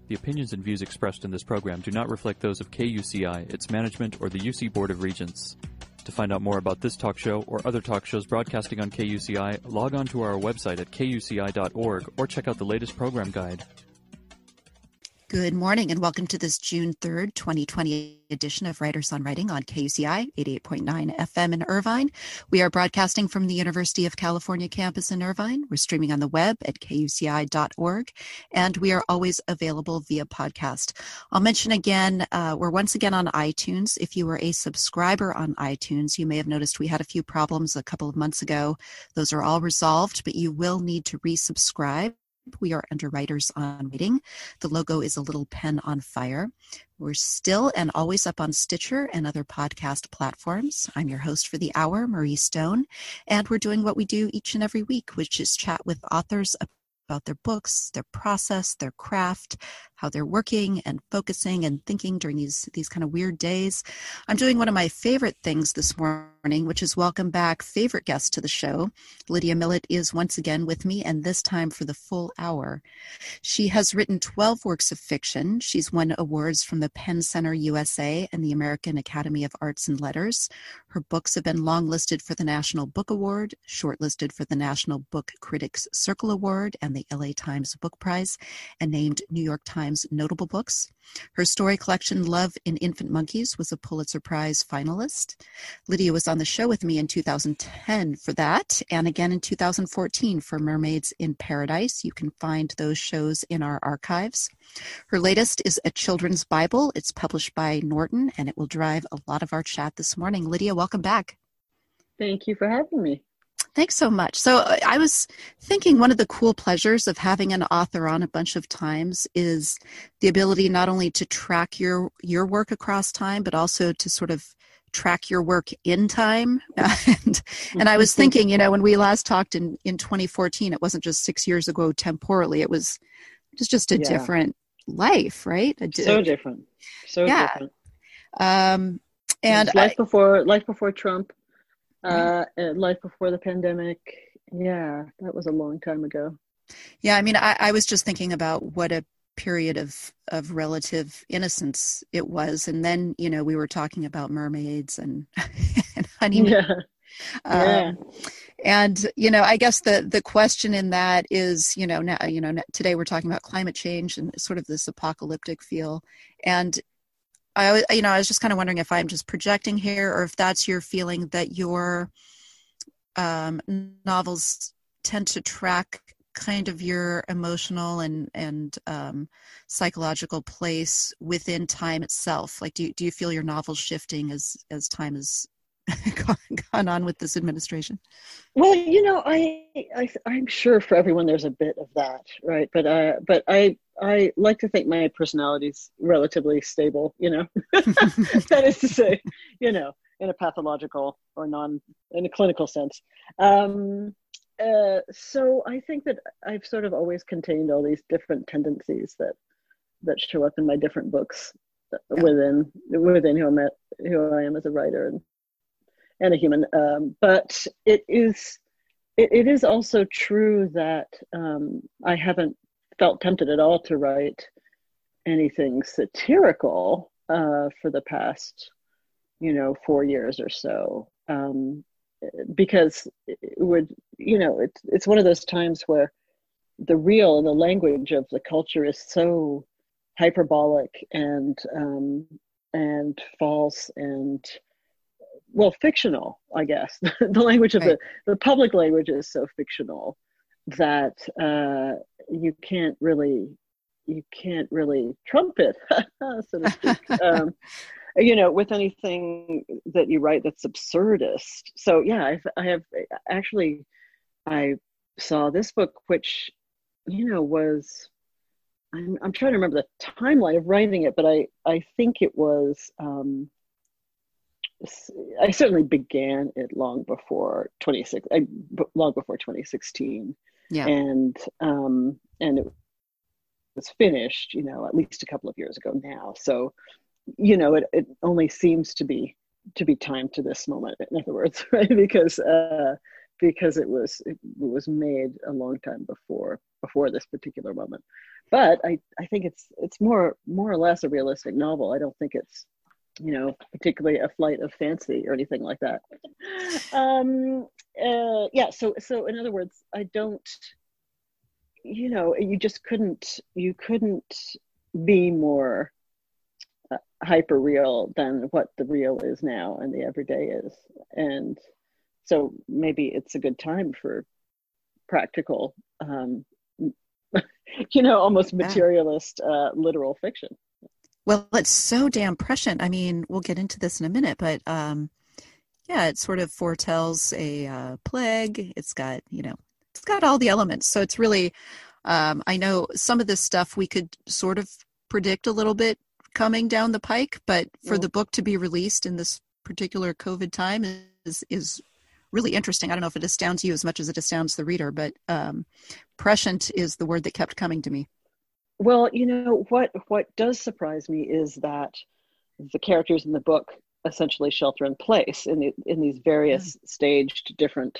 The opinions and views expressed in this program do not reflect those of KUCI, its management, or the UC Board of Regents. To find out more about this talk show or other talk shows broadcasting on KUCI, log on to our website at kuci.org or check out the latest program guide. Good morning and welcome to this June 3rd, 2020 edition of Writers on Writing on KUCI 88.9 FM in Irvine. We are broadcasting from the University of California campus in Irvine. We're streaming on the web at kuci.org, and we are always available via podcast. I'll mention again, we're once again on iTunes. If you were a subscriber on iTunes, you may have noticed we had a few problems a couple of months ago. Those are all resolved, but you will need to resubscribe. We are under Writers on Writing. The logo is a little pen on fire. We're still and always up on Stitcher and other podcast platforms. I'm your host for the hour, Marie Stone, and we're doing what we do each and every week, which is chat with authors about their books, their process, their craft, how they're working and focusing and thinking during these kind of weird days. I'm doing one of my favorite things this morning, which is welcome back favorite guest to the show. Lydia Millett is once again with me, and this time for the full hour. She has written 12 works of fiction. She's won awards from the Penn Center USA and the American Academy of Arts and Letters. Her books have been longlisted for the National Book Award, shortlisted for the National Book Critics Circle Award and the LA Times Book Prize, and named New York Times Notable Books. Her story collection, Love in Infant Monkeys, was a Pulitzer Prize finalist. Lydia was on the show with me in 2010 for that, and again in 2014 for Mermaids in Paradise. You can find those shows in our archives. Her latest is a children's Bible. It's published by Norton, and it will drive a lot of our chat this morning. Lydia, welcome back. Thank you for having me. Thanks so much. So I was thinking one of the cool pleasures of having an author on a bunch of times is the ability not only to track your work across time, but also to sort of track your work in time. And I was thinking, when we last talked in 2014, it wasn't just 6 years ago temporally. It was just a different life, right? So different. Different. And life before Trump. Life before the pandemic. Yeah, that was a long time ago. Yeah, I mean, I was just thinking about what a period of relative innocence it was. And then, we were talking about mermaids and honeymoon. Yeah. And, I guess the question in that is, now, today we're talking about climate change and sort of this apocalyptic feel. And I was just kind of wondering if I'm just projecting here or if that's your feeling that your novels tend to track kind of your emotional and psychological place within time itself. Like, do you feel your novels shifting as time has gone on with this administration? Well, I'm sure for everyone there's a bit of that, right? But I like to think my personality's relatively stable, That is to say, in a pathological or in a clinical sense. So I think that I've sort of always contained all these different tendencies that show up in my different books within who I am as a writer and a human. But it is also true that I haven't felt tempted at all to write anything satirical for the past, 4 years or so, because it would, it's one of those times where the real and the language of the culture is so hyperbolic and false and, well, fictional, I guess. The language of the public language is so fictional that you can't really trump it, so to speak. With anything that you write that's absurdist. So yeah, I saw this book, which was, I'm trying to remember the timeline of writing it, but I think it was. I certainly began it long before 2016. Yeah. And it was finished, at least a couple of years ago now. So, it only seems to be timed to this moment, in other words, right? Because because it was made a long time before this particular moment. But I think it's more or less a realistic novel. I don't think it's, you know, particularly a flight of fancy or anything like that. Yeah. So in other words, I don't, you know, you couldn't be more hyper real than what the real is now and the everyday is. And so maybe it's a good time for practical, you know, almost materialist, literal fiction. Well, it's so damn prescient. I mean, we'll get into this in a minute, but yeah, it sort of foretells a plague. It's got, you know, it's got all the elements. So it's really, I know some of this stuff we could sort of predict a little bit coming down the pike, but for the book to be released in this particular COVID time is really interesting. I don't know if it astounds you as much as it astounds the reader, but prescient is the word that kept coming to me. Well, you know, what does surprise me is that the characters in the book essentially shelter in place in these various staged different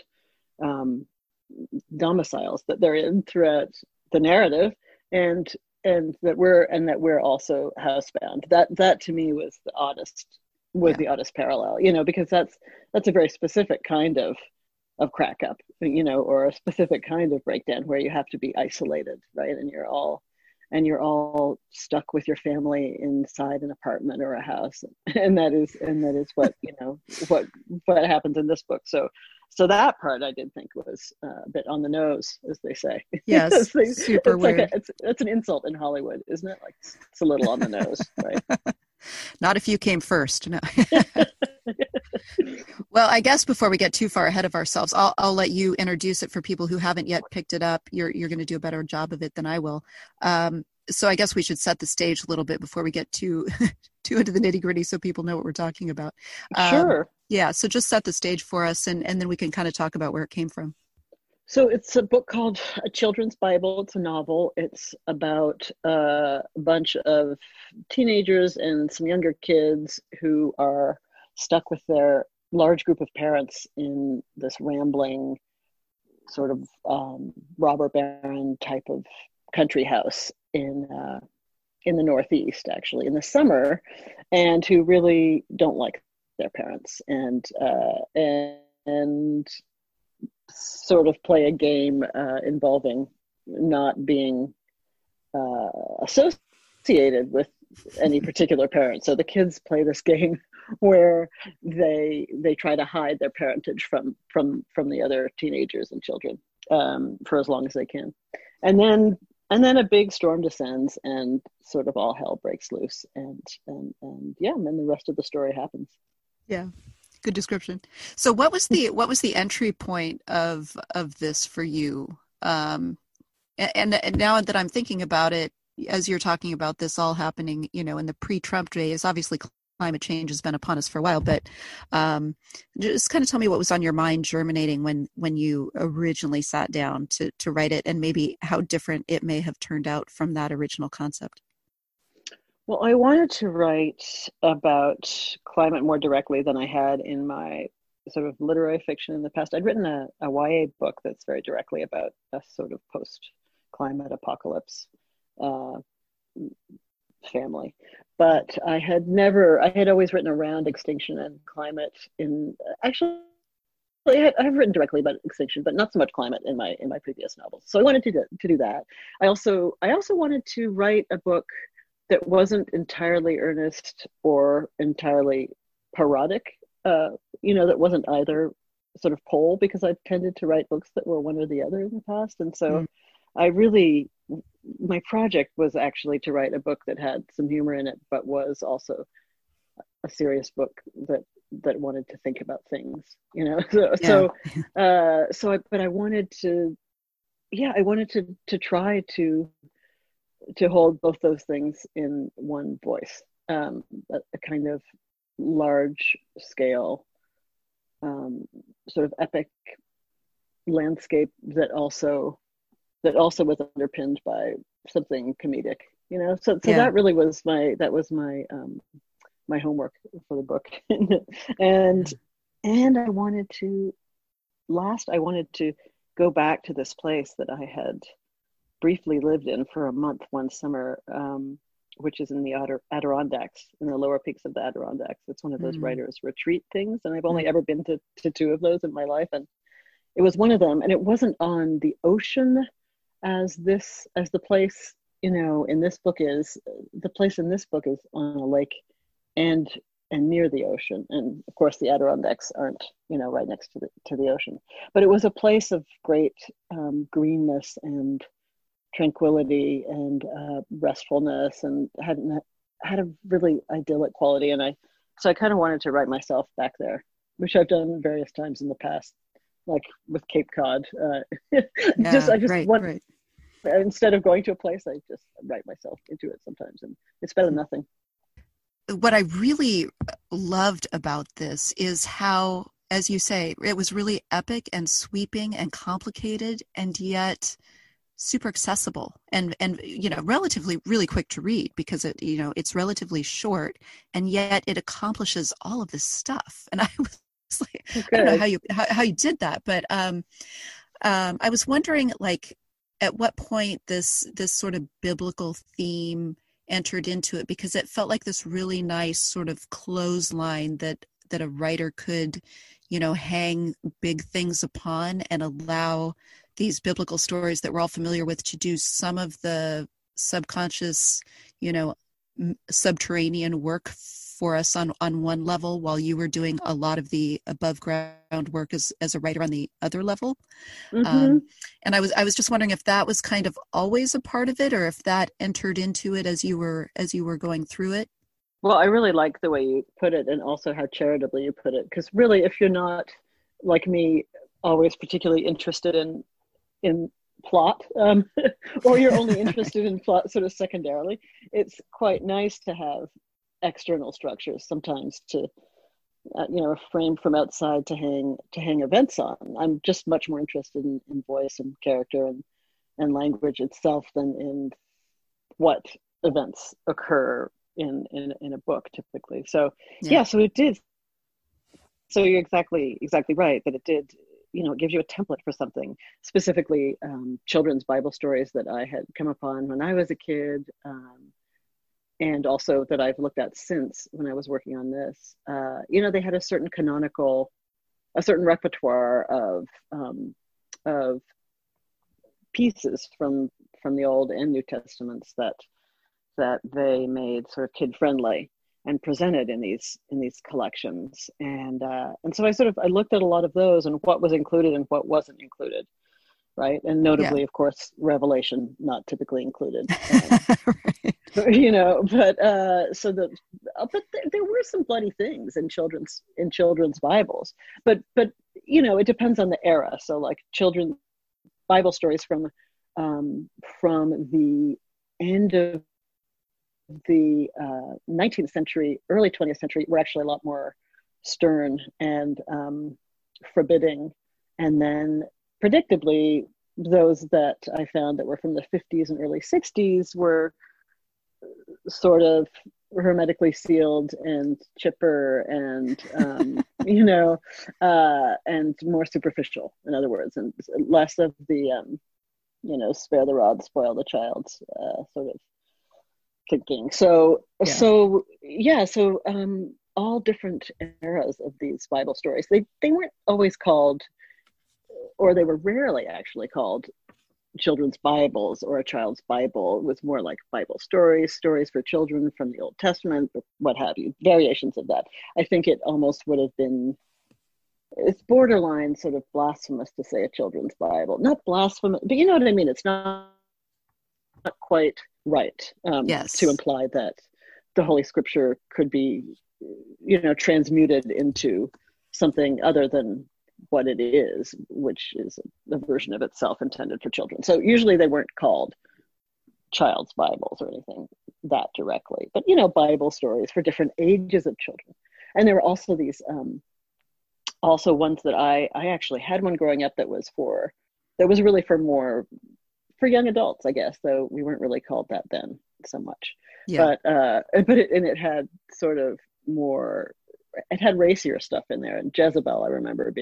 domiciles that they're in throughout the narrative, and that we're also housebound. That to me was the oddest parallel, you know, because that's a very specific kind of crack up, you know, or a specific kind of breakdown where you have to be isolated, right? And you're all stuck with your family inside an apartment or a house, and that is what, you know, what happens in this book. So that part I did think was a bit on the nose, as they say. Yes, super weird. Like it's an insult in Hollywood, isn't it? Like it's a little on the nose, right? Not if you came first. No. Well, I guess before we get too far ahead of ourselves, I'll let you introduce it for people who haven't yet picked it up. You're going to do a better job of it than I will. So I guess we should set the stage a little bit before we get too into the nitty gritty, so people know what we're talking about. Sure. Yeah. So just set the stage for us, and then we can kind of talk about where it came from. So it's a book called A Children's Bible. It's a novel. It's about a bunch of teenagers and some younger kids who are stuck with their large group of parents in this rambling sort of robber baron type of country house in the Northeast, actually, in the summer, and who really don't like their parents and sort of play a game involving not being associated with any particular parent. So the kids play this game where they try to hide their parentage from the other teenagers and children for as long as they can, and then a big storm descends and sort of all hell breaks loose, and then the rest of the story happens. Yeah. Good description. So what was the entry point of this for you? And now that I'm thinking about it, as you're talking about this all happening, you know, in the pre-Trump days, obviously climate change has been upon us for a while, but just kind of tell me what was on your mind germinating when you originally sat down to write it, and maybe how different it may have turned out from that original concept. Well, I wanted to write about climate more directly than I had in my sort of literary fiction in the past. I'd written a YA book that's very directly about a sort of post-climate apocalypse family. But I had always written around extinction and climate actually, I've written directly about extinction, but not so much climate in my previous novels. So I wanted to do that. I also wanted to write a book that wasn't entirely earnest or entirely parodic, you know, that wasn't either sort of pole, because I've tended to write books that were one or the other in the past. And so my project was actually to write a book that had some humor in it, but was also a serious book that wanted to think about things, you know? But I wanted to try to hold both those things in one voice, a kind of large scale, sort of epic landscape that also was underpinned by something comedic, you know. So that really was my my homework for the book, and I wanted to last I wanted to go back to this place that I had briefly lived in for a month one summer, which is in the Adirondacks, in the lower peaks of the Adirondacks. It's one of those writers' retreat things, and I've only ever been to two of those in my life, and it was one of them. And it wasn't on the ocean as the place, in this book is. The place in this book is on a lake and near the ocean, and of course the Adirondacks aren't right next to the ocean, but it was a place of great greenness and tranquility and restfulness, and had a really idyllic quality. And I kind of wanted to write myself back there, which I've done various times in the past, like with Cape Cod. Right. Instead of going to a place, I just write myself into it sometimes, and it's better than nothing. What I really loved about this is how, as you say, it was really epic and sweeping and complicated, and yet super accessible and relatively really quick to read, because it's relatively short, and yet it accomplishes all of this stuff. And I was like, I don't know how you did that, but I was wondering, like, at what point this sort of biblical theme entered into it, because it felt like this really nice sort of clothesline that a writer could hang big things upon, and allow these biblical stories that we're all familiar with to do some of the subconscious subterranean work for us on one level, while you were doing a lot of the above ground work as a writer on the other level. And I was just wondering if that was kind of always a part of it, or if that entered into it as you were going through it. Well, I really like the way you put it, and also how charitably you put it, because really, if you're not like me, always particularly interested in plot, or you're only interested in plot sort of secondarily, it's quite nice to have external structures sometimes to frame from outside to hang events on. I'm just much more interested in voice and character and language itself than in what events occur in a book typically. So so it did. So you're exactly right that it did. It gives you a template for something, specifically children's Bible stories that I had come upon when I was a kid, and also that I've looked at since when I was working on this. They had a certain repertoire of pieces from the Old and New Testaments that they made sort of kid friendly and presented in these collections, and so I looked at a lot of those and what was included and what wasn't included, right? And notably, of course, Revelation not typically included. Right. But there were some bloody things in children's Bibles, but it depends on the era. So like children's Bible stories from the end of the 19th century, early 20th century were actually a lot more stern and forbidding. And then predictably, those that I found that were from the 50s and early 60s were sort of hermetically sealed and chipper and, and more superficial, in other words, and less of the, spare the rod, spoil the child sort of thinking. All different eras of these Bible stories. They weren't always called, or they were rarely actually called, children's Bibles or a child's Bible. It was more like Bible stories for children from the Old Testament, what have you, variations of that. I think it almost would have been, it's borderline sort of blasphemous to say a children's Bible. Not blasphemous, but you know what I mean? It's not quite right to imply that the Holy Scripture could be, transmuted into something other than what it is, which is a version of itself intended for children. So usually they weren't called child's Bibles or anything that directly, but Bible stories for different ages of children. And there were also these also ones that I actually had one growing up that was really for young adults, I guess, though we weren't really called that then so much. But it had sort of more, it had racier stuff in there. And Jezebel, I remember being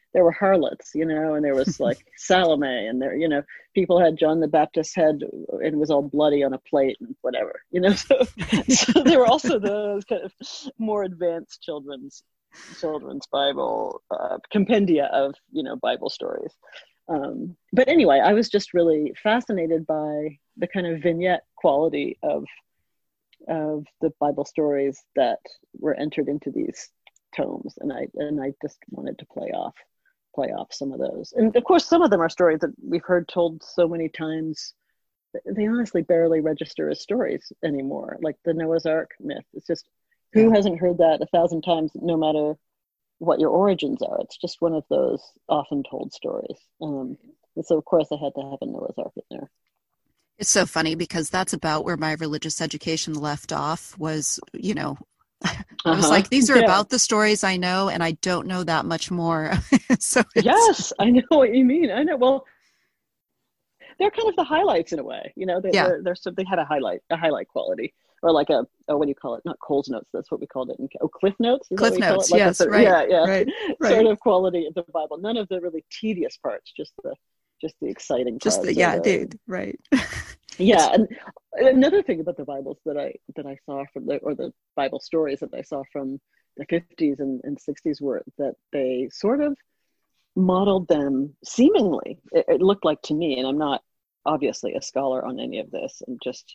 there were harlots, you know, and there was like Salome, and there, you know, people had John the Baptist's head and it was all bloody on a plate and whatever, you know. So there were also those kind of more advanced children's Bible compendia of, you know, Bible stories. But anyway, I was just really fascinated by the kind of vignette quality of the Bible stories that were entered into these tomes, and I just wanted to play off some of those. And of course, some of them are stories that we've heard told so many times they honestly barely register as stories anymore. Like the Noah's Ark myth, it's just, who hasn't heard that 1,000 times, no matter what your origins are? It's just one of those often told stories. And so of course I had to have a Noah's Ark in there. It's so funny because that's about where my religious education left off was, you know, I was like, these are about the stories I know, and I don't know that much more. So yes, I know what you mean. I know. Well, they're kind of the highlights in a way, you know. They had a highlight quality, or like a what do you call it? Not Cole's Notes. That's what we called it. Cliff Notes. Cliff Notes. Like yes, right. Yeah. Right. Sort of quality of the Bible. None of the really tedious parts. Just the exciting parts. Right. Yeah, and another thing about the Bibles that I saw from the Bible stories that I saw from the 50s and 60s were that they sort of modeled them seemingly. It looked like to me, and I'm not obviously a scholar on any of this. I'm just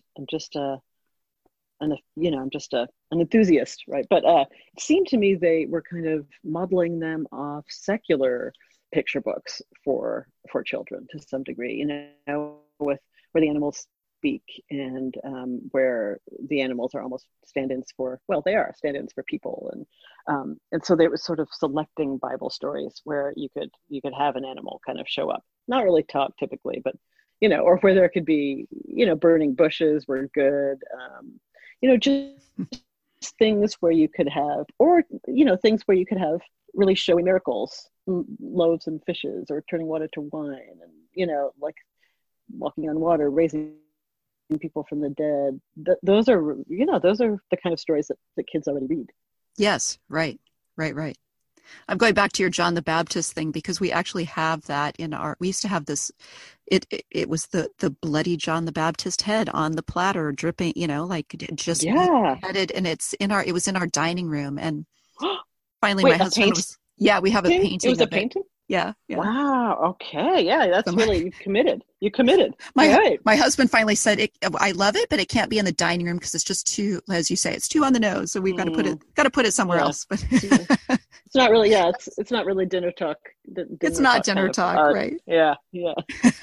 an enthusiast, right? But it seemed to me they were kind of modeling them off secular picture books for children to some degree, you know, with where the animals speak and where the animals are almost stand-ins for, well, they are stand-ins for people, and so they were sort of selecting Bible stories where you could have an animal kind of show up, not really talk typically, but you know, or where there could be, you know, burning bushes were good, you know, just things where you could have, or you know, things where you could have really showy miracles, loaves and fishes, or turning water to wine, and you know, like walking on water, raising people from the dead. Those are the kind of stories that kids already read. Yes, right. I'm going back to your John the Baptist thing because we actually have that we used to have this, it was the bloody John the Baptist head on the platter dripping, you know, like just headed, and it was in our dining room, and finally my husband was, we have a painting. It was a painting? Yeah. Wow. Okay. Yeah. That's really, you committed. My husband finally said, I love it, but it can't be in the dining room because it's just too, as you say, it's too on the nose. So we've got to put it somewhere else. But it's not really, it's not really dinner talk. It's not dinner talk, right? Yeah. Yeah.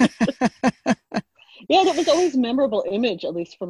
Yeah. That was always a memorable image, at least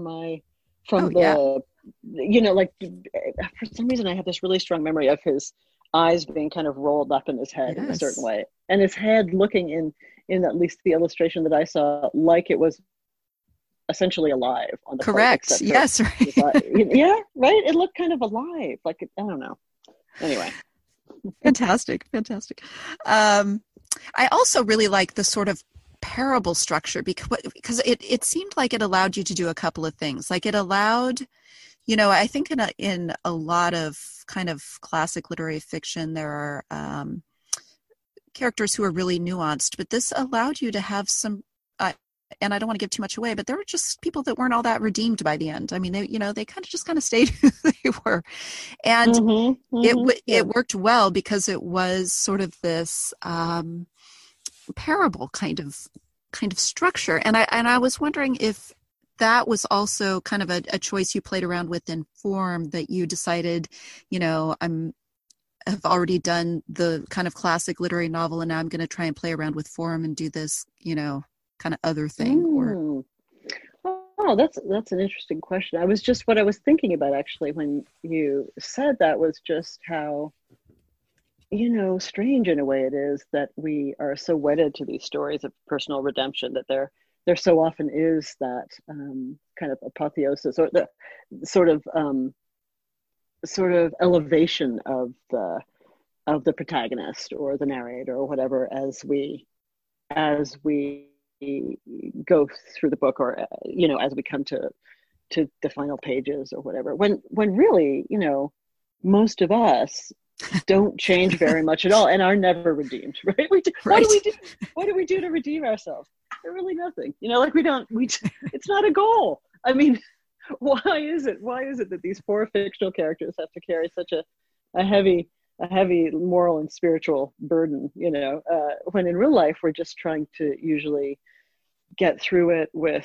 you know, like for some reason I have this really strong memory of his eyes being kind of rolled up in his head in a certain way, and his head looking in at least the illustration that I saw like it was essentially alive on the correct plate, yes right. Yeah, right, it looked kind of alive, like I don't know, anyway. Fantastic. I also really like the sort of parable structure because it seemed like it allowed you to do a couple of things. Like it allowed, you know, I think in a lot of kind of classic literary fiction, there are characters who are really nuanced, but this allowed you to have some, and I don't want to give too much away, but there were just people that weren't all that redeemed by the end. I mean, they kind of stayed who they were. And it worked well because it was sort of this parable kind of structure. And I was wondering if that was also kind of a choice you played around with in form, that you decided, you know, have already done the kind of classic literary novel, and now I'm going to try and play around with form and do this, you know, kind of other thing. Oh, that's an interesting question. What I was thinking about actually when you said that was just how, you know, strange in a way it is that we are so wedded to these stories of personal redemption, that there so often is that kind of apotheosis, or the sort of elevation of the protagonist or the narrator or whatever as we go through the book, or you know, as we come to the final pages or whatever, when really, you know, most of us don't change very much at all and are never redeemed, right? Right. What do we do to redeem ourselves? Really nothing. Like it's not a goal. I mean, why is it that these four fictional characters have to carry such a heavy moral and spiritual burden, when in real life we're just trying to usually get through it with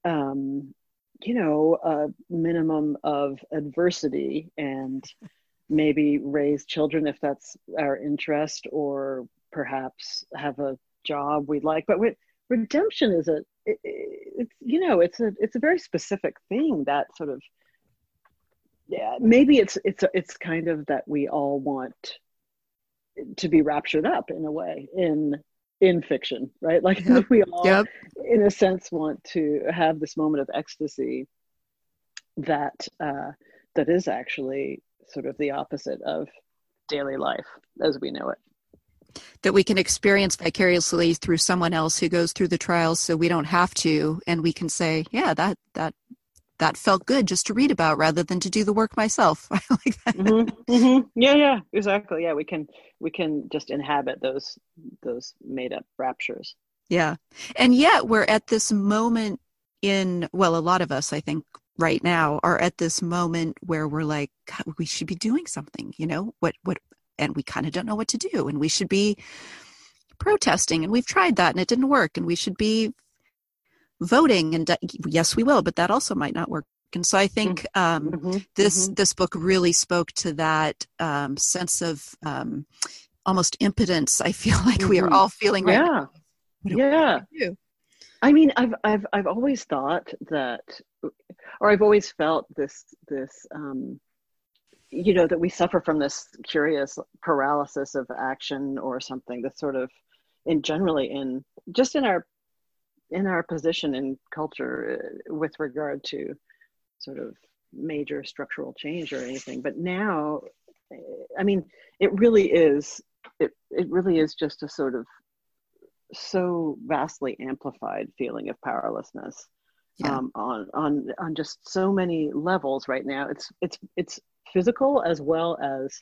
a minimum of adversity and maybe raise children if that's our interest, or perhaps have a job we'd like. But redemption is it's a very specific thing, that sort of, maybe it's kind of that we all want to be raptured up in a way in fiction, right? Like we all, in a sense, want to have this moment of ecstasy that is actually sort of the opposite of daily life as we know it. That we can experience vicariously through someone else who goes through the trials, so we don't have to, and we can say, yeah, that felt good just to read about rather than to do the work myself. I like that. Mm-hmm, mm-hmm. Yeah, exactly. Yeah, we can just inhabit those made up raptures. Yeah. And yet we're at this moment a lot of us, I think, right now are at this moment where we're like, God, we should be doing something, what, and we kind of don't know what to do, and we should be protesting, and we've tried that and it didn't work, and we should be voting, and yes, we will, but that also might not work. And so I think this book really spoke to that sense of almost impotence. I feel like we are all feeling right now. Yeah. I mean, I've always thought that, or I've always felt this that we suffer from this curious paralysis of action or something that's sort of generally in our position in culture with regard to sort of major structural change or anything. But now, I mean, it really is just a sort of so vastly amplified feeling of powerlessness on just so many levels right now. It's physical as well as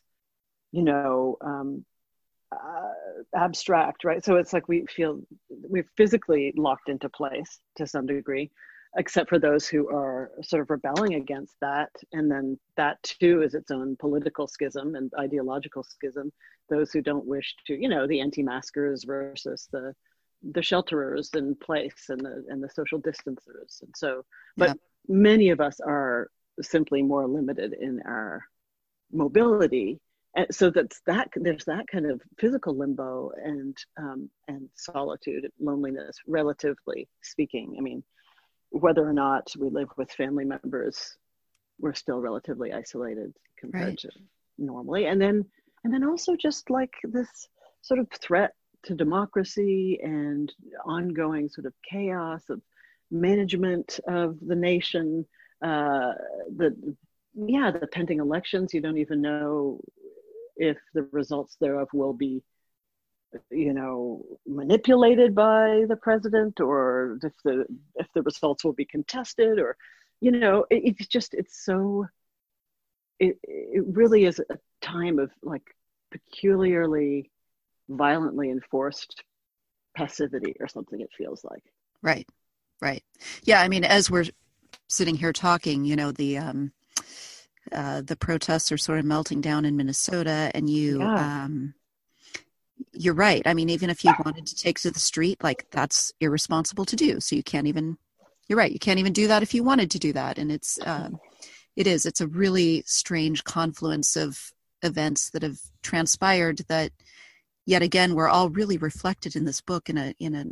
abstract, right? So it's like we're physically locked into place to some degree, except for those who are sort of rebelling against that. And then that too is its own political schism and ideological schism. Those who don't wish to, the anti-maskers versus the shelterers in place and the social distancers. And so, but many of us are simply more limited in our mobility. And so there's that kind of physical limbo and solitude, loneliness, relatively speaking. I mean, whether or not we live with family members, we're still relatively isolated compared to normally. And then also just like this sort of threat to democracy and ongoing sort of chaos of management of the nation, the pending elections. You don't even know if the results thereof will be, manipulated by the president, or if the results will be contested, or, it really is a time of like peculiarly violently enforced passivity or something, it feels like. Right. Yeah. I mean, as we're sitting here talking, the protests are sort of melting down in Minnesota, and you're right. I mean, even if you wanted to take to the street, like that's irresponsible to do. So you're right. You can't even do that if you wanted to do that. And it's a really strange confluence of events that have transpired that yet again, we're all really reflected in this book in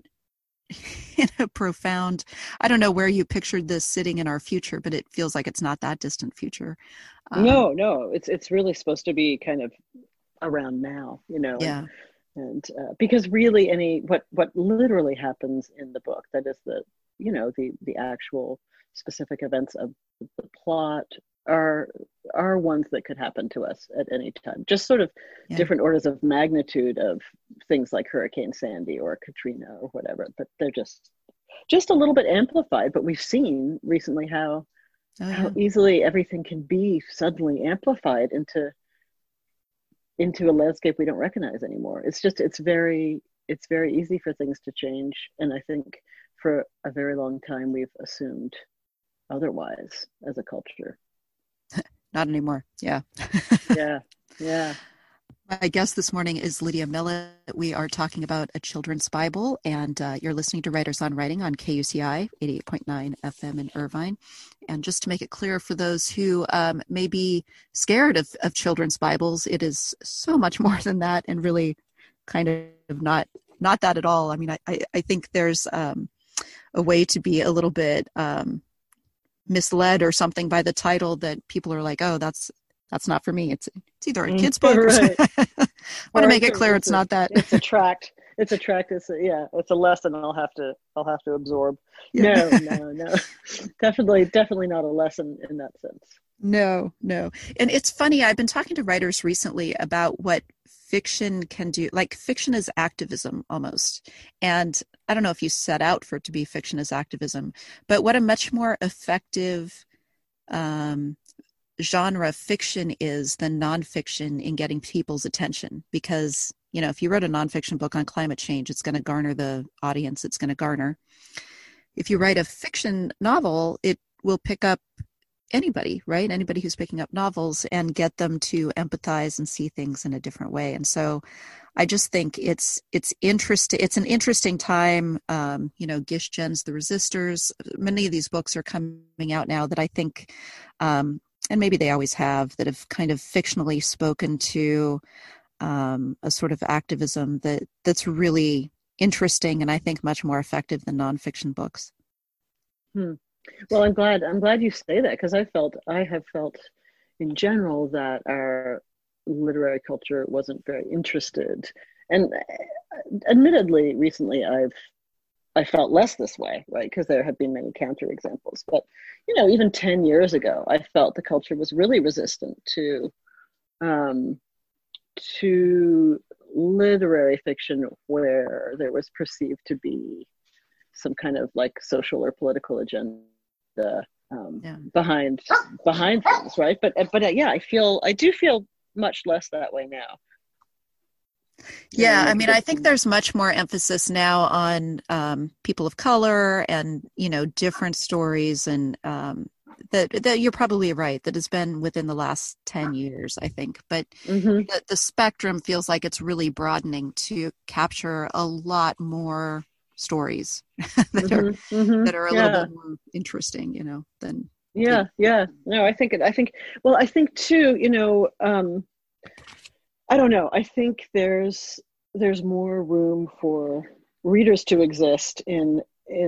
a profound, I don't know where you pictured this sitting in our future, but it feels like it's not that distant future. No, it's really supposed to be kind of around now, Yeah. And because really what literally happens in the book, that is the actual specific events of the plot are ones that could happen to us at any time. Just sort of different orders of magnitude of things like Hurricane Sandy or Katrina or whatever, but they're just a little bit amplified. But we've seen recently how easily everything can be suddenly amplified into into a landscape we don't recognize anymore. It's very easy for things to change. And I think for a very long time, we've assumed otherwise as a culture. Not anymore. Yeah. Yeah. Yeah. My guest this morning is Lydia Millet. We are talking about a children's Bible, and you're listening to Writers on Writing on KUCI 88.9 FM in Irvine. And just to make it clear for those who may be scared of children's Bibles, it is so much more than that, and really kind of not that at all. I mean, I think there's a way to be a little bit misled or something by the title, that people are like, oh, that's not for me. It's either a kid's book. Right. I want to make it clear it's not that. It's a tract. It's a lesson I'll have to absorb. Yeah. No. Definitely not a lesson in that sense. No. And it's funny, I've been talking to writers recently about what fiction can do. Like, fiction is activism almost. And I don't know if you set out for it to be fiction as activism, but what a much more effective genre fiction is than nonfiction in getting people's attention. Because, if you wrote a nonfiction book on climate change, it's going to garner the audience it's going to garner. If you write a fiction novel, it will pick up anybody, right? Anybody who's picking up novels, and get them to empathize and see things in a different way. And so I just think it's interesting. It's an interesting time. Gish Jen's The Resistors. Many of these books are coming out now that I think, and maybe they always have, that have kind of fictionally spoken to a sort of activism that's really interesting, and I think much more effective than nonfiction books. Well, I'm glad you say that, because I have felt in general that our literary culture wasn't very interested. And admittedly, recently I felt less this way, right? Because there have been many counterexamples. But, even 10 years ago, I felt the culture was really resistant to literary fiction where there was perceived to be some kind of like social or political agenda behind things, right? But yeah, I do feel much less that way now. Yeah, I mean, I think there's much more emphasis now on people of color and, different stories, and that you're probably right, that has been within the last 10 years, I think. But the spectrum feels like it's really broadening to capture a lot more stories that are a little bit more interesting, than. Yeah. No, I think too, I don't know. I think there's more room for readers to exist in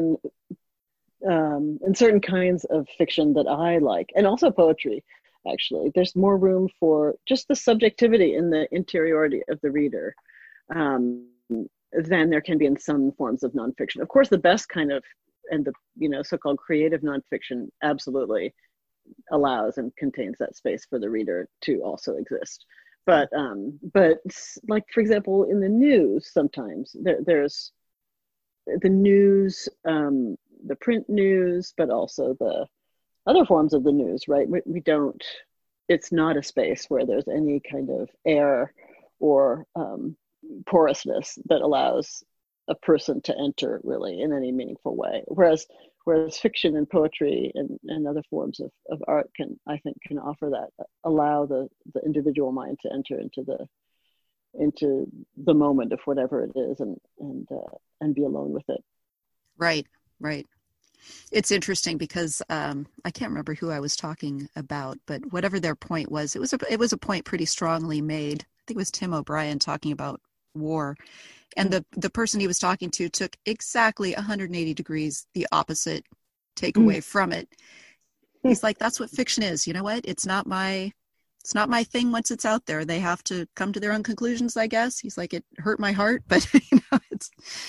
certain kinds of fiction that I like, and also poetry. Actually, there's more room for just the subjectivity and the interiority of the reader than there can be in some forms of nonfiction. Of course, the best kind of, and the so-called creative nonfiction absolutely allows and contains that space for the reader to also exist. But like, for example, in the news, sometimes there's the news, the print news, but also the other forms of the news, right? We don't, it's not a space where there's any kind of air or porousness that allows a person to enter really in any meaningful way. Whereas fiction and poetry and other forms of art can offer that, allow the individual mind to enter into the moment of whatever it is and be alone with it. Right. It's interesting because I can't remember who I was talking about, but whatever their point was, it was a point pretty strongly made. I think it was Tim O'Brien talking about war. And the person he was talking to took exactly 180 degrees the opposite takeaway from it. He's like, that's what fiction is. You know what? It's not my thing once it's out there. They have to come to their own conclusions, I guess. He's like, it hurt my heart, but it's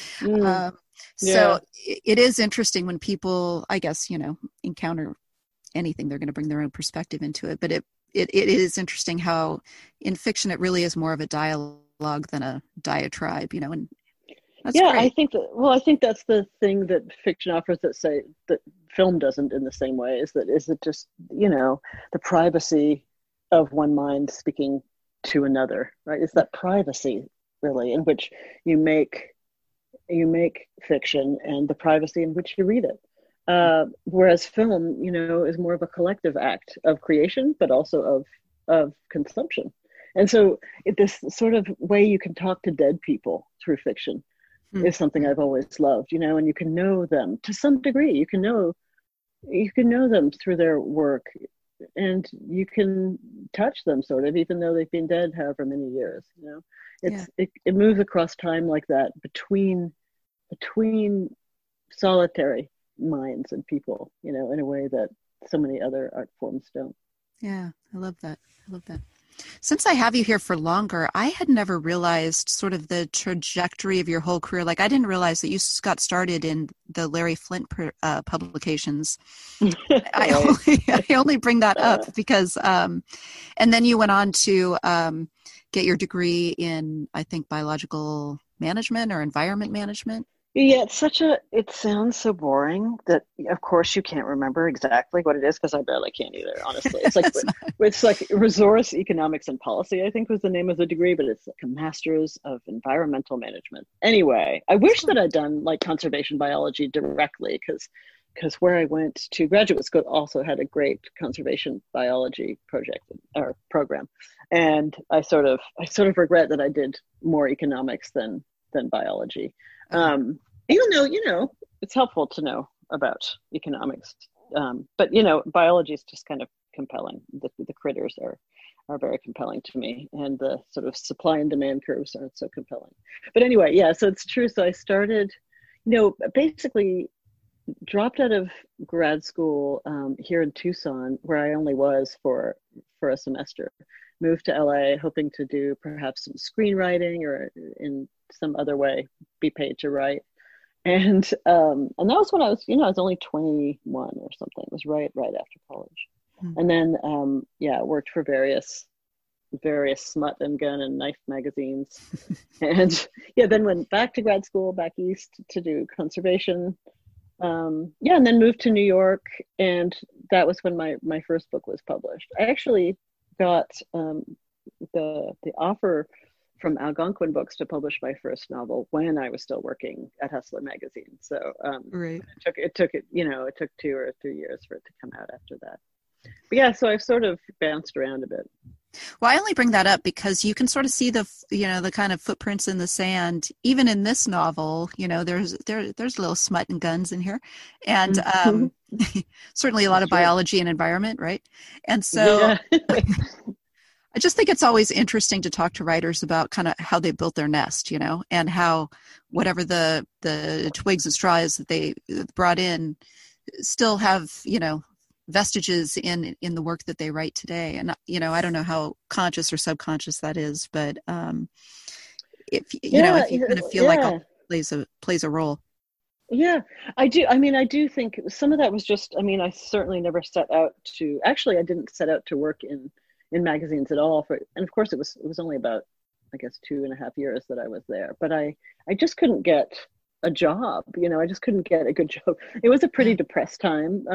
so it is interesting when people, I guess, encounter anything, they're going to bring their own perspective into it. But it is interesting how in fiction it really is more of a dialogue than a diatribe, and that's great. I think that's the thing that fiction offers that film doesn't in the same way, is it just, the privacy of one mind speaking to another, right? It's that privacy, really, in which you make fiction, and the privacy in which you read it. Whereas film, is more of a collective act of creation, but also of consumption. And so this sort of way you can talk to dead people through fiction is something I've always loved, and you can know them to some degree. You can know them through their work, and you can touch them sort of, even though they've been dead however many years. It moves across time like that between solitary minds and people, in a way that so many other art forms don't. Yeah, I love that. Since I have you here for longer, I had never realized sort of the trajectory of your whole career. Like, I didn't realize that you got started in the Larry Flynt publications. I only bring that up because, and then you went on to get your degree in, I think, biological management or environment management. Yeah, it sounds so boring that, of course, you can't remember exactly what it is, because I barely can either, honestly. It's like, it's like resource economics and policy, I think was the name of the degree, but it's like a master's of environmental management. Anyway, I wish that I'd done like conservation biology directly, because where I went to graduate school also had a great conservation biology project or program. And I sort of regret that I did more economics than biology. Even though, it's helpful to know about economics. But, biology is just kind of compelling. The critters are very compelling to me, and the sort of supply and demand curves aren't so compelling. But anyway, yeah, so it's true. So I started, basically dropped out of grad school here in Tucson, where I only was for a semester. Moved to LA, hoping to do perhaps some screenwriting or in some other way be paid to write. And that was when I was only 21 or something. It was right after college. And then worked for various smut and gun and knife magazines. And then went back to grad school back east to do conservation. And then moved to New York, and that was when my first book was published. I actually got the offer from Algonquin Books to publish my first novel when I was still working at Hustler magazine. So right. it took 2 or 3 years for it to come out after that. But yeah, so I've sort of bounced around a bit. Well, I only bring that up because you can sort of see the kind of footprints in the sand, even in this novel. There's little smut and guns in here, and certainly a lot of biology and environment, right? And so I just think it's always interesting to talk to writers about kind of how they built their nest, and how whatever the twigs and straws that they brought in still have, vestiges in the work that they write today. And, I don't know how conscious or subconscious that is, but if you kind of feel like all plays a role. Yeah, I do. I mean, I do think some of that was just, I certainly never set out to, actually, I didn't set out to work in magazines at all. And of course it was only about, I guess, 2.5 years that I was there, but I just couldn't get a job. I just couldn't get a good job. It was a pretty depressed time,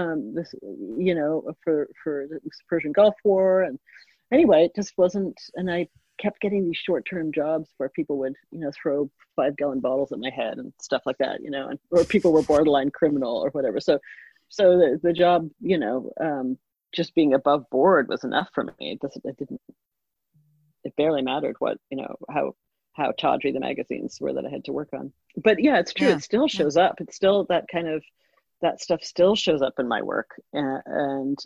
for the Persian Gulf War. And anyway, it just wasn't, and I kept getting these short-term jobs where people would, throw 5-gallon bottles at my head and stuff like that, or people were borderline criminal or whatever. So the job, just being above board was enough for me. It barely mattered what, how tawdry the magazines were that I had to work on. But yeah, it's true. It still shows up. It's still that stuff still shows up in my work. And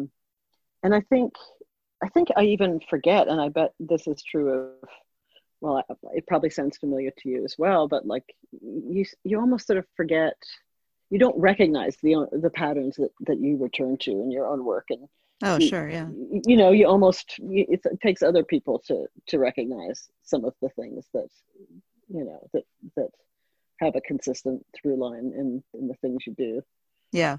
I think I even forget, and I bet this is true of, well, it probably sounds familiar to you as well, but like you almost sort of forget, you don't recognize the patterns that you return to in your own work. And sure, yeah. You almost, it takes other people to recognize some of the things that, that have a consistent through line in the things you do. Yeah.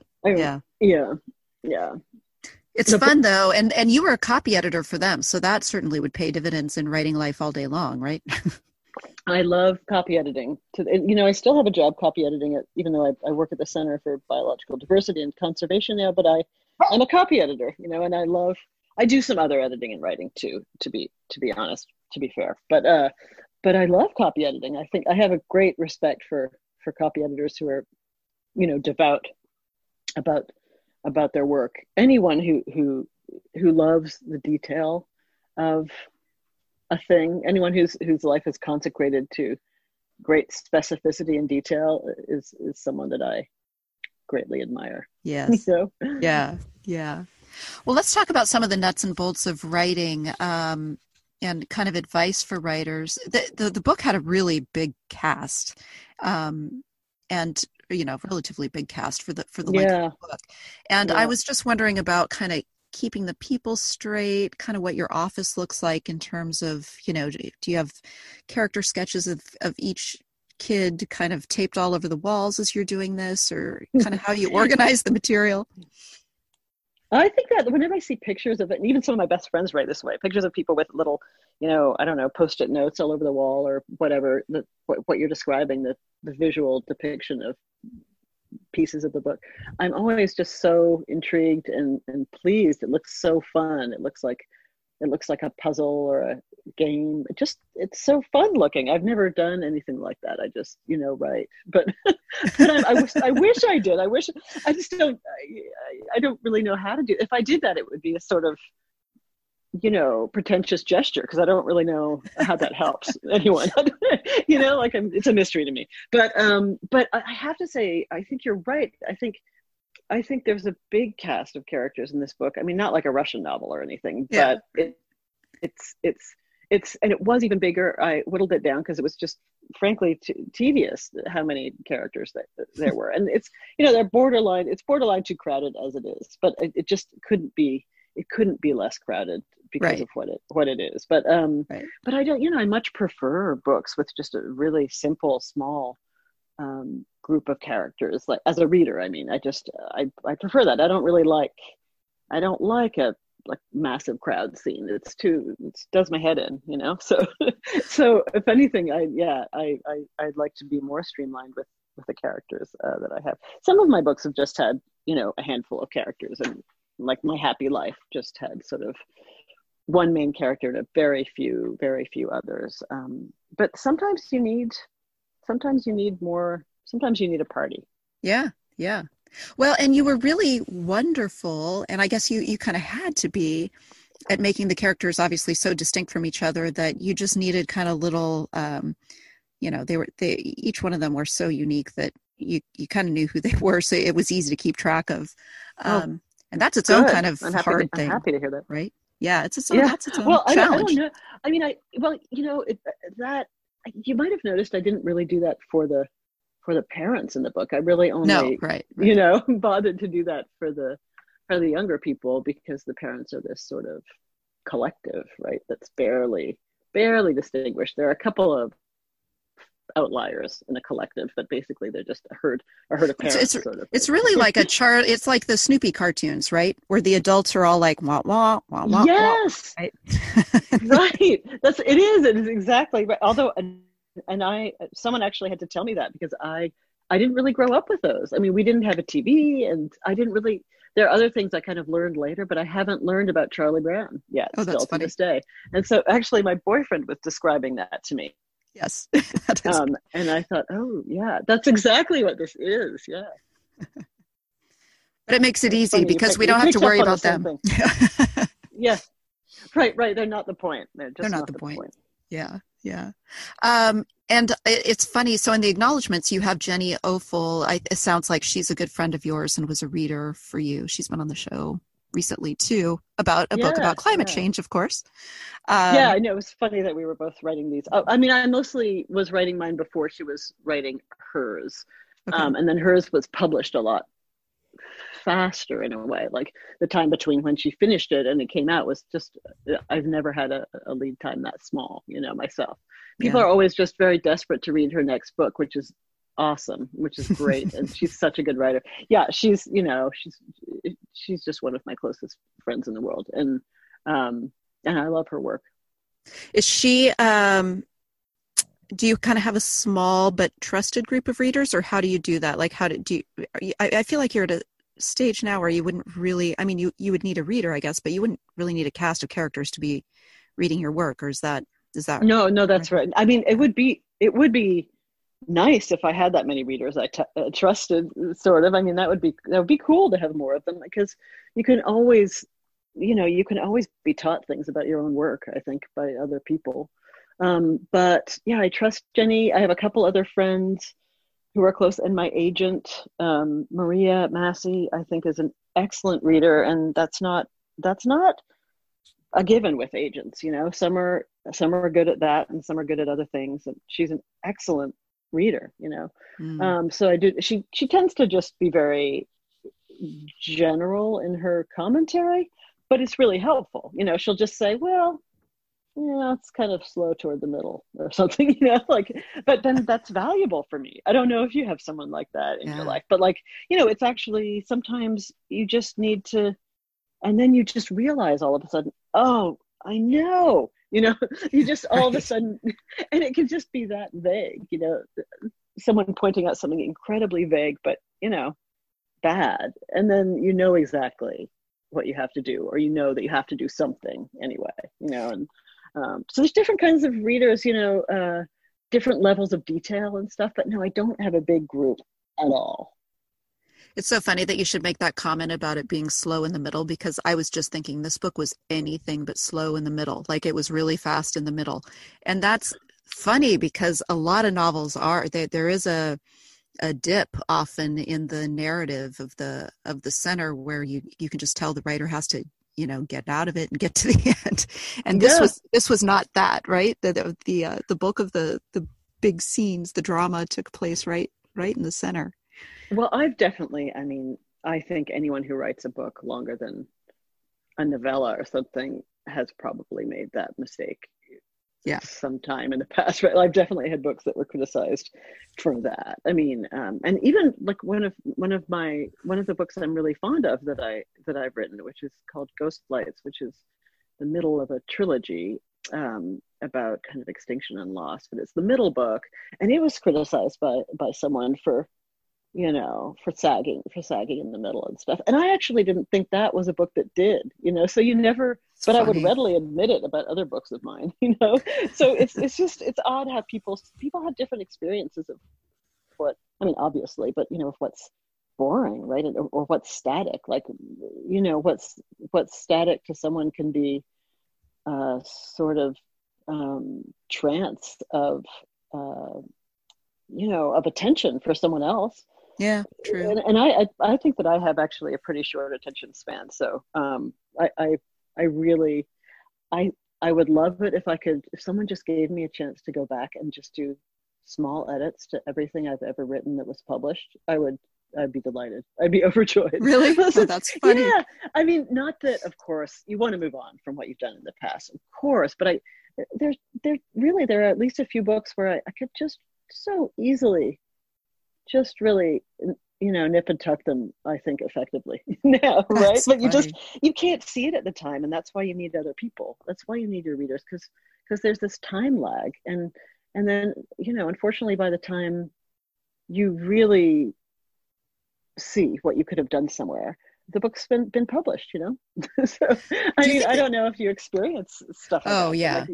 Yeah. It's fun though. And you were a copy editor for them. So that certainly would pay dividends in writing life all day long, right? I love copy editing. I still have a job copy editing it, even though I work at the Center for Biological Diversity and Conservation now, but I'm a copy editor, and I do some other editing and writing too, to be honest, to be fair. But I love copy editing. I think I have a great respect for copy editors who are, devout about their work. Anyone who loves the detail of a thing, anyone whose life is consecrated to great specificity and detail is someone that I greatly admire. Yes. Yeah. Yeah. Well, let's talk about some of the nuts and bolts of writing, and kind of advice for writers. The book had a really big cast, and relatively big cast for the length of the book. And I was just wondering about kind of keeping the people straight, kind of what your office looks like in terms of, do you have character sketches of each kid kind of taped all over the walls as you're doing this, or kind of how you organize the material? I think that whenever I see pictures of it, and even some of my best friends write this way, pictures of people with little, I don't know, Post-it notes all over the wall or whatever, what you're describing, the visual depiction of pieces of the book. I'm always just so intrigued and pleased. It looks so fun. It looks like a puzzle or a game. It's so fun looking. I've never done anything like that. I just, write. But, I wish I did. I just don't. I don't really know how to do it. If I did that, it would be a sort of, pretentious gesture, because I don't really know how that helps anyone. It's a mystery to me. But I have to say, I think you're right. I think there's a big cast of characters in this book. I mean, not like a Russian novel or anything, but it's and it was even bigger. I whittled it down because it was just frankly tedious how many characters there were. And they're borderline too crowded as it is, but it just couldn't be less crowded because of what it is. But I don't, I much prefer books with just a really simple, small group of characters. Like as a reader, I mean, I prefer that. I don't like a massive crowd scene. It does my head in, So if anything, I'd like to be more streamlined with the characters that I have. Some of my books have just had, a handful of characters, and like My Happy Life just had sort of one main character and a very few others. But sometimes you need more. Sometimes you need a party. Yeah. Yeah. Well, and you were really wonderful, and I guess you kind of had to be, at making the characters obviously so distinct from each other that you just needed kind of little, each one of them were so unique that you kind of knew who they were, so it was easy to keep track of. And that's its own kind of hard thing. I'm happy to hear that. Right? Yeah, that's its own challenge. I don't know. I mean, that you might have noticed I didn't really do that for the parents in the book. I really only, bothered to do that for the younger people, because the parents are this sort of collective, right? That's barely distinguished. There are a couple of outliers in a collective, but basically they're just a herd of parents. It's really like a chart. It's like the Snoopy cartoons, right? Where the adults are all like, wah, wah, wah, wah. Yes. Wah, right? Right. It is exactly right. Although, someone actually had to tell me that, because I didn't really grow up with those. I mean, we didn't have a TV, and I didn't really, there are other things I kind of learned later, but I haven't learned about Charlie Brown yet, still to this day. And so actually my boyfriend was describing that to me. Yes. And I thought, oh yeah, that's exactly what this is. Yeah. But it makes it easy because we don't have to worry about them. Yeah. Right. They're not the point. They're not the point. Yeah. Yeah. And it's funny. So in the acknowledgments, you have Jenny Ophel. It sounds like she's a good friend of yours and was a reader for you. She's been on the show recently too, about a book about climate change, of course. I know. It was funny that we were both writing these. I mean, I mostly was writing mine before she was writing hers. Okay. And then hers was published a lot faster in a way. Like the time between when she finished it and it came out was just, I've never had a lead time that small, myself. People are always just very desperate to read her next book, which is awesome, which is great. And she's such a good writer. Yeah, she's just one of my closest friends in the world. And I love her work. Is she, do you kind of have a small but trusted group of readers, or how do you do that? Like, I feel like you're at stage now where you wouldn't really, I mean, you would need a reader, I guess, but you wouldn't really need a cast of characters to be reading your work, or is that No, that's right. I mean, it would be nice if I had that many readers I trusted, sort of. I mean, that would be cool to have more of them, because you can always, you can always be taught things about your own work, I think, by other people. But yeah, I trust Jenny. I have a couple other friends who are close, and my agent, Maria Massey, I think, is an excellent reader, and that's not a given with agents. Some are good at that, and some are good at other things, and she's an excellent reader. Mm. So I do. She tends to just be very general in her commentary, but it's really helpful. She'll just say, well, it's kind of slow toward the middle or something, like, but then that's valuable for me. I don't know if you have someone like that in your life, but like, it's actually, sometimes you just need to, and then you just realize all of a sudden, oh, I know, you just all of a sudden, and it can just be that vague, someone pointing out something incredibly vague, but, bad. And then exactly what you have to do, or that you have to do something anyway, and so there's different kinds of readers, different levels of detail and stuff, but no, I don't have a big group at all. It's so funny that you should make that comment about it being slow in the middle, because I was just thinking this book was anything but slow in the middle. Like, it was really fast in the middle. And that's funny, because a lot of novels are, there is a dip often in the narrative of the center, where you can just tell the writer has to get out of it and get to the end. And this was not that, right? The bulk of the big scenes, the drama, took place right in the center. Well, I think anyone who writes a book longer than a novella or something has probably made that mistake sometime in the past, right? I've definitely had books that were criticized for that. I mean, and even like one of the books I'm really fond of that I've written, which is called Ghost Flights, which is the middle of a trilogy about kind of extinction and loss, but it's the middle book, and it was criticized by someone for sagging in the middle and stuff. And I actually didn't think that was a book that did, so you never, it's but funny. I would readily admit it about other books of mine, so it's odd how people have different experiences of what, obviously, but of what's boring, right? Or what's static, like, what's static to someone can be sort of trance of attention for someone else. Yeah, true. And I think that I have actually a pretty short attention span. So I really would love it if someone just gave me a chance to go back and just do small edits to everything I've ever written that was published. I'd be delighted. I'd be overjoyed. Really? Oh, that's funny. Yeah. Not that, of course, you want to move on from what you've done in the past, of course, but there are at least a few books where I could just so easily just really nip and tuck them, I think, effectively now, right? That's but funny. you can't see it at the time, and that's why you need other people. That's why you need your readers, because there's this time lag, and then unfortunately, by the time you really see what you could have done somewhere, the book's been published, so I don't know if you experience stuff like that. Yeah.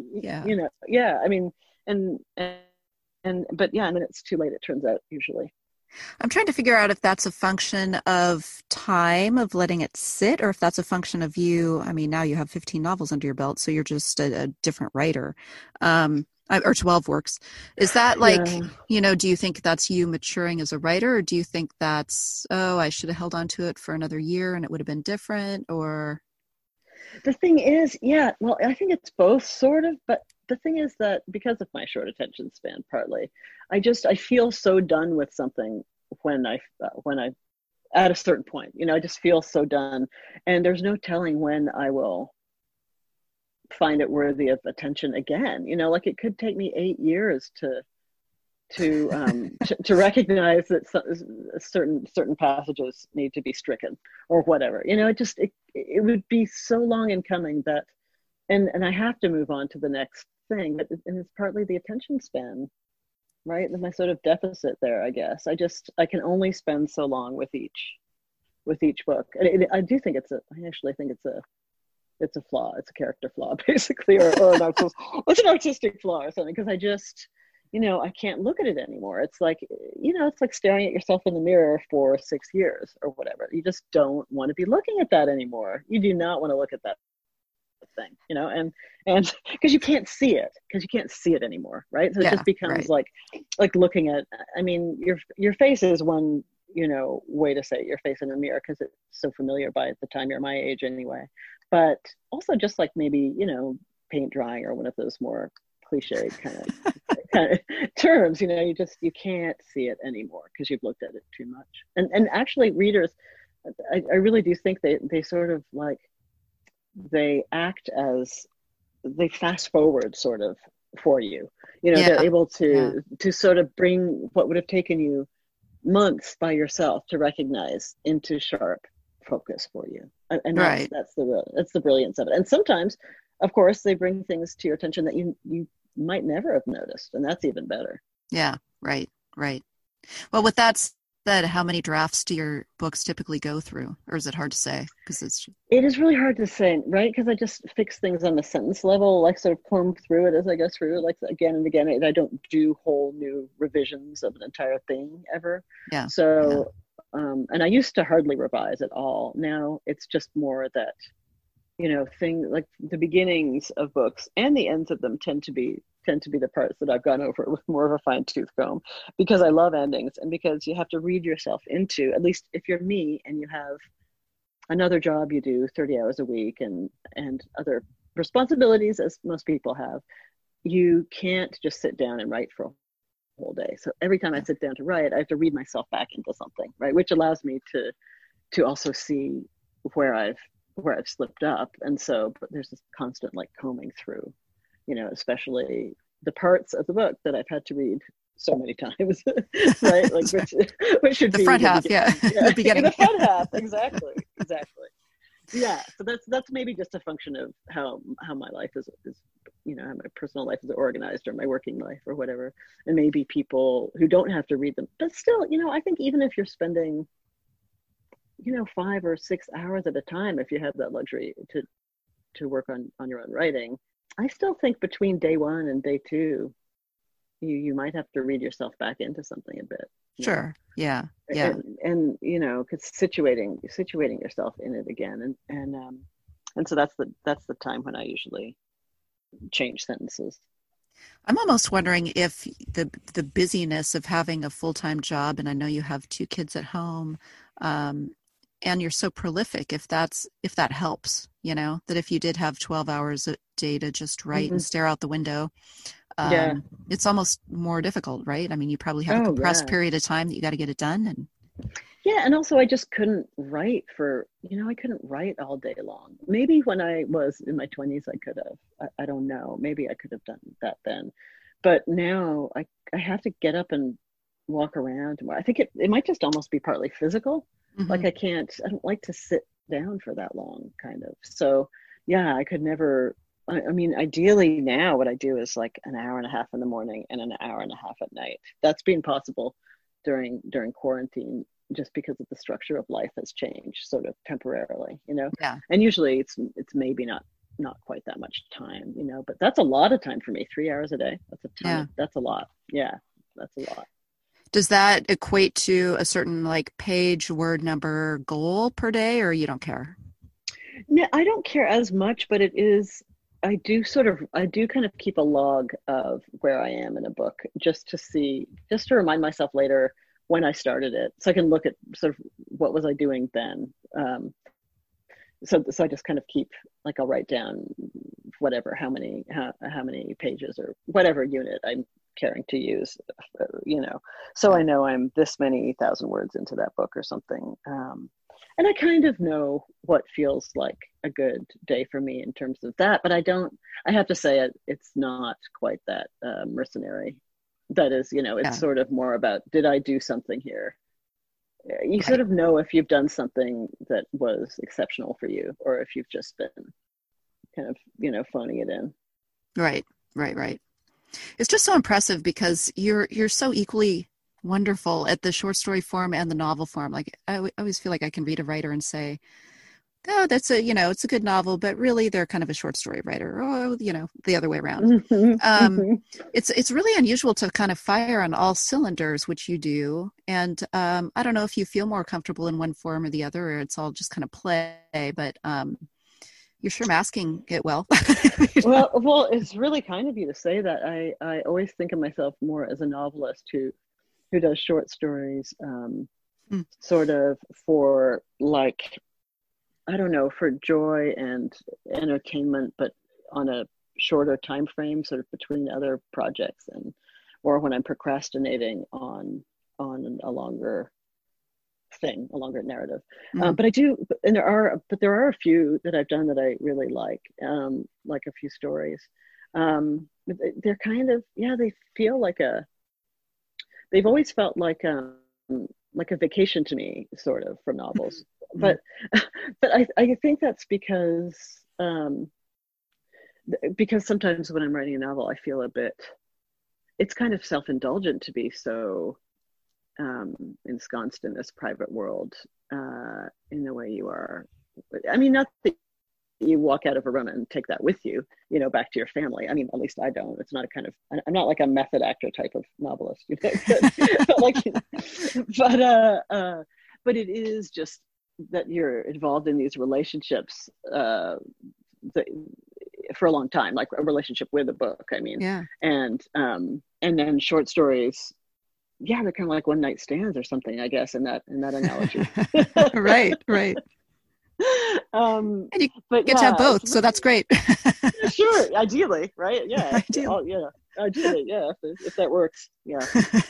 But and then it's too late, it turns out, usually. I'm trying to figure out if that's a function of time, of letting it sit, or if that's a function of you. Now you have 15 novels under your belt, so you're just a different writer. Or 12 works. Is that like, do you think that's you maturing as a writer, or do you think that's, I should have held on to it for another year and it would have been different? Or the thing is, well, I think it's both, sort of, but the thing is that because of my short attention span, partly, I feel so done with something when I at a certain point, I just feel so done, and there's no telling when I will find it worthy of attention again. Like, it could take me 8 years to recognize that certain passages need to be stricken or whatever. It would be so long in coming that, and I have to move on to the next thing. And it's partly the attention span, right? And my sort of deficit there, I guess. I can only spend so long with each with each book. And I do think I actually think it's a flaw. It's a character flaw, basically, or it's an artistic flaw or something. Because I just, I can't look at it anymore. It's like, it's like staring at yourself in the mirror for 6 years or whatever. You just don't want to be looking at that anymore. You do not want to look at that thing, and because you can't see it anymore, right? So it just becomes like looking at, I mean, your face is one, way to say your face in a mirror, because it's so familiar by the time you're my age anyway. But also just like maybe, paint drying or one of those more cliche kind of terms, you can't see it anymore because you've looked at it too much. And actually readers, I really do think they sort of like, they act as, they fast forward sort of for you, they're able to sort of bring what would have taken you months by yourself to recognize into sharp focus for you. And that's the brilliance of it. And sometimes, of course, they bring things to your attention that you might never have noticed, and that's even better. Yeah, right. Well, with that said, how many drafts do your books typically go through, or is it hard to say? It is really hard to say, right? Because I just fix things on the sentence level, like sort of comb through it as I go through, like again and again. And I don't do whole new revisions of an entire thing ever. Yeah. So, and I used to hardly revise at all. Now it's just more that, things like the beginnings of books and the ends of them tend to be the parts that I've gone over with more of a fine-tooth comb, because I love endings, and because you have to read yourself into, at least if you're me and you have another job you do 30 hours a week and other responsibilities, as most people have, you can't just sit down and write for a whole day. So every time I sit down to write, I have to read myself back into something, right? Which allows me to also see where I've slipped up. And so, but there's this constant like combing through, especially the parts of the book that I've had to read so many times, right? Like which should the be front half, the beginning. The front half, exactly. Yeah, so that's maybe just a function of how my life is, how my personal life is organized, or my working life, or whatever. And maybe people who don't have to read them, but still, I think even if you're spending 5 or 6 hours at a time, if you have that luxury to work on your own writing, I still think between day 1 and day 2, you might have to read yourself back into something a bit. Sure. Yeah. And because situating yourself in it again, and so that's the time when I usually change sentences. I'm almost wondering if the busyness of having a full-time job, and I know you have 2 kids at home, and you're so prolific, if that helps, that if you did have 12 hours a day to just write and stare out the window, it's almost more difficult, right? I mean, you probably have a compressed period of time that you got to get it done. And also I just couldn't write I couldn't write all day long. Maybe when I was in my 20s, I could have, I don't know, maybe I could have done that then. But now I have to get up and walk around. I think it might just almost be partly physical. Mm-hmm. Like I don't like to sit down for that long, kind of. So yeah, I could never, I mean, ideally now what I do is like an hour and a half in the morning and an hour and a half at night. That's been possible during quarantine, just because of the structure of life has changed sort of temporarily, Yeah. And usually it's maybe not quite that much time, but that's a lot of time for me. 3 hours a day. That's a ton. Yeah. That's a lot. Yeah. That's a lot. Does that equate to a certain like page word number goal per day, or you don't care? No, I don't care as much, but it is, I do kind of keep a log of where I am in a book, just to remind myself later when I started it, so I can look at sort of what was I doing then. So I just kind of keep, like, I'll write down whatever, how many pages or whatever unit I'm caring to use, so I know I'm this many thousand words into that book or something. And I kind of know what feels like a good day for me in terms of that, but I have to say it's not quite that mercenary. That is, it's sort of more about, did I do something here? You Right. sort of know if you've done something that was exceptional for you, or if you've just been kind of, phoning it in. Right. It's just so impressive because you're so equally Wonderful. At the short story form and the novel form. Like I always feel like I can read a writer and say, oh, that's it's a good novel, but really they're kind of a short story writer. Oh, the other way around. It's really unusual to kind of fire on all cylinders, which you do. And I don't know if you feel more comfortable in one form or the other, or it's all just kind of play, but you're sure masking it well. Well, it's really kind of you to say that. I always think of myself more as a novelist who does short stories, sort of for like, I don't know, for joy and entertainment, but on a shorter time frame, sort of between other projects, or when I'm procrastinating on a longer thing, a longer narrative. But I do, and there are a few that I've done that I really like a few stories. They're kind of, they feel they've always felt like a vacation to me, sort of, from novels. But I think that's because sometimes when I'm writing a novel, I feel it's kind of self-indulgent to be so ensconced in this private world in the way you are. I mean, not that you walk out of a room and take that with you, back to your family. I mean, at least I don't. It's not a kind of, I'm not like a method actor type of novelist, but it is just that you're involved in these relationships for a long time, like a relationship with a book. I mean, and then short stories, they're kind of like one night stands or something, I guess, in that analogy. Right. And you get to have both, so that's great. Sure, ideally, right? Yeah, ideally, yeah, if that works, yeah.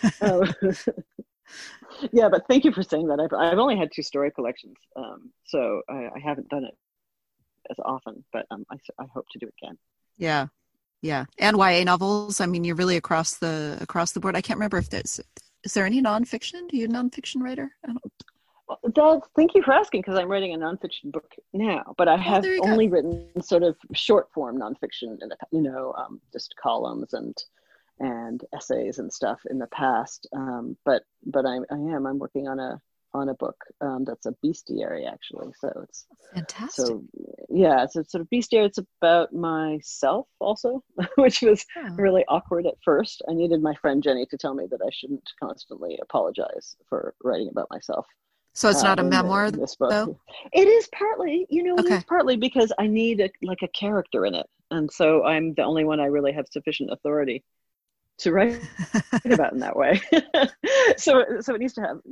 Yeah, but thank you for saying that. I've only had 2 story collections, so I haven't done it as often, but I hope to do it again. Yeah, and YA novels. I mean, you're really across the board. I can't remember if is there any nonfiction? Are you a nonfiction writer? Thank you for asking, because I'm writing a nonfiction book now, but I have only written sort of short form nonfiction, just columns and essays and stuff in the past. But I'm working on a book that's a bestiary, actually. So it's fantastic. So it's a sort of bestiary. It's about myself also, which was really awkward at first. I needed my friend Jenny to tell me that I shouldn't constantly apologize for writing about myself. So it's not a memoir, this book. though? It is partly, it is partly because I need a character in it, and so I'm the only one I really have sufficient authority to write about in that way. so it needs to have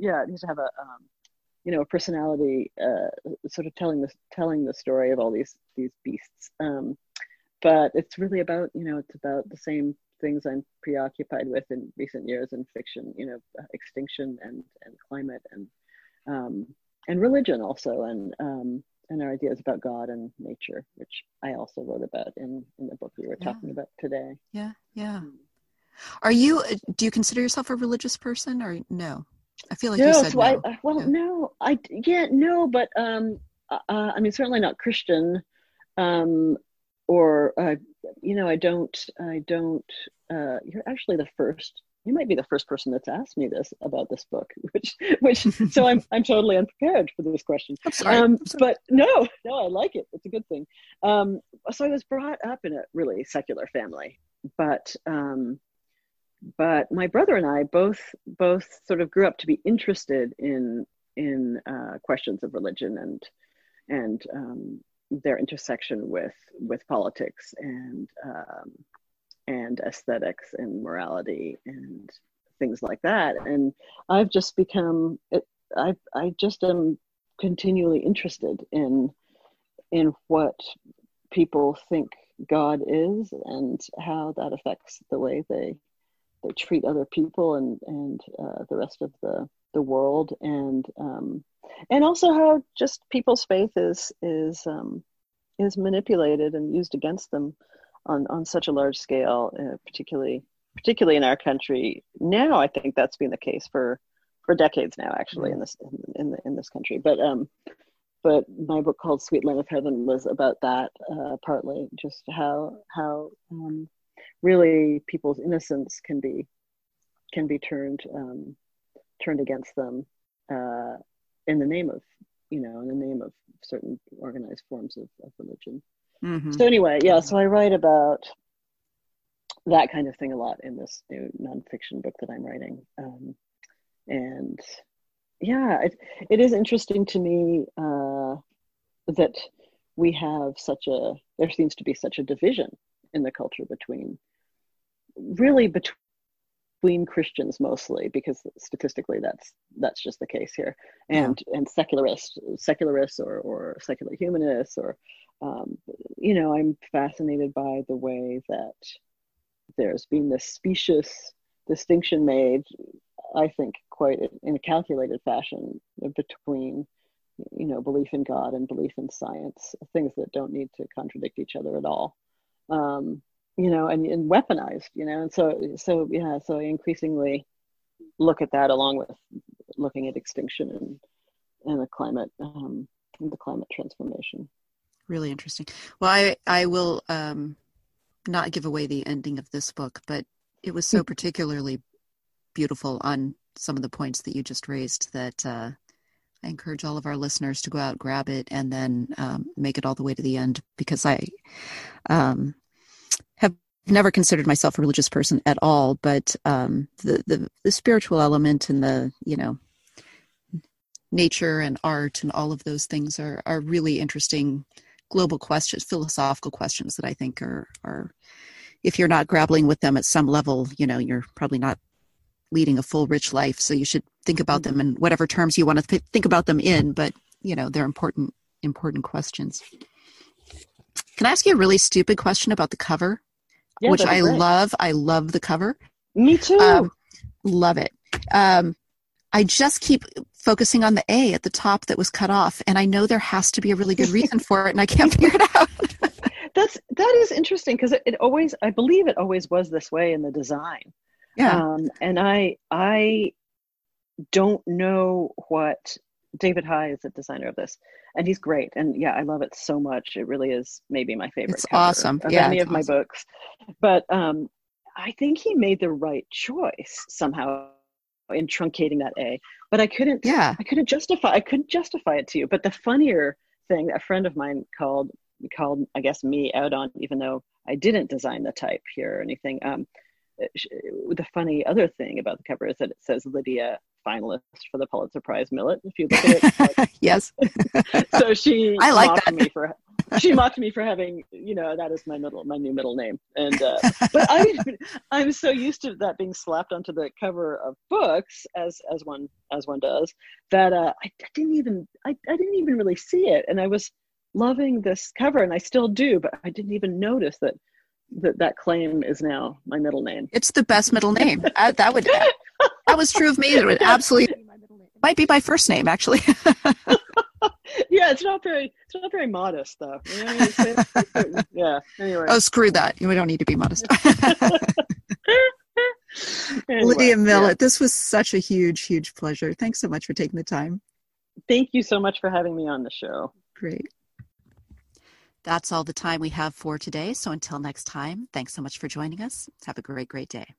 a personality, sort of telling the story of all these beasts. But it's really about it's about the same things I'm preoccupied with in recent years in fiction. Extinction and climate and religion also, and our ideas about God and nature, which I also wrote about in the book we were talking about today. Yeah. Do you consider yourself a religious person, or no? I feel like you said no. No, but I mean, certainly not Christian, or I don't. You're actually the first. You might be the first person that's asked me this about this book, which so I'm totally unprepared for this question. I'm sorry. But no, I like it. It's a good thing. So I was brought up in a really secular family, but my brother and I both sort of grew up to be interested in questions of religion and their intersection with politics and aesthetics and morality and things like that. And I've just become I just am continually interested in what people think God is and how that affects the way they treat other people and the rest of the world, and also how just people's faith is manipulated and used against them on such a large scale, particularly in our country now. I think that's been the case for decades now, actually, in this country. But my book called Sweet Lamb of Heaven was about that, partly just how really people's innocence can be turned turned against them in the name of, in the name of certain organized forms of religion. Mm-hmm. So anyway, so I write about that kind of thing a lot in this new nonfiction book that I'm writing. And yeah, it is interesting to me that there seems to be such a division in the culture between Christians mostly, because statistically that's just the case here, and secularists or secular humanists, or I'm fascinated by the way that there's been this specious distinction made, I think quite in a calculated fashion, between belief in God and belief in science, things that don't need to contradict each other at all. And weaponized, and so I increasingly look at that along with looking at extinction and the climate transformation. Really interesting. Well, I will not give away the ending of this book, but it was so particularly beautiful on some of the points that you just raised that I encourage all of our listeners to go out, grab it, and then make it all the way to the end, because I have never considered myself a religious person at all, but the spiritual element and the nature and art and all of those things are really interesting global questions, philosophical questions that I think are if you're not grappling with them at some level, you're probably not leading a full, rich life. So you should think about them in whatever terms you want to think about them in, but they're important questions. Can I ask you a really stupid question about the cover? Yeah, which I love. I love the cover. Me too. Love it. I just keep focusing on the A at the top that was cut off, and I know there has to be a really good reason for it, and I can't figure it out. That is interesting, because I believe it always was this way in the design. Yeah. And I don't know what David High is the designer of this, and he's great. And yeah, I love it so much. It really is maybe my favorite. It's awesome. Of any of my books. But I think he made the right choice somehow in truncating that A. But I couldn't justify it to you. But the funnier thing that a friend of mine called I guess me out on, even though I didn't design the type here or anything. The funny other thing about the cover is that it says Lydia, finalist for the Pulitzer Prize Millet. If you look at it, yes. So she mocked me for having, that is my new middle name. And but I'm so used to that being slapped onto the cover of books as one does, that I didn't even really see it, and I was loving this cover, and I still do, but I didn't even notice that claim is now my middle name. It's the best middle name. That was true of me. It would absolutely might be my first name, actually. Yeah, it's not very modest, though. Yeah. Anyway. Oh, screw that. We don't need to be modest. Anyway, Lydia Millet, this was such a huge, huge pleasure. Thanks so much for taking the time. Thank you so much for having me on the show. Great. That's all the time we have for today. So until next time, thanks so much for joining us. Have a great, great day.